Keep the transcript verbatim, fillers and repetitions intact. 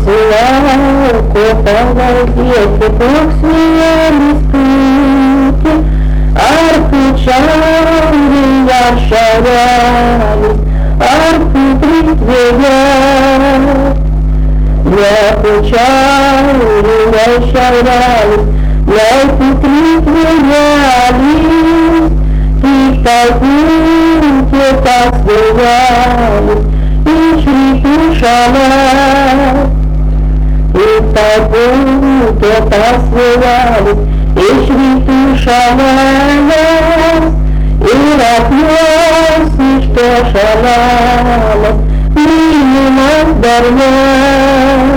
злаку поводете, Бог смеялись пути, арфы чарли шарялись, арфы притворялись. Арфы чарли шарялись, арфы притворялись, и толкуте так смеялись, и шли шалялись. И толкуте так смеялись, и шли шалялись, и рахнулся, что шалялась, мимо дарня.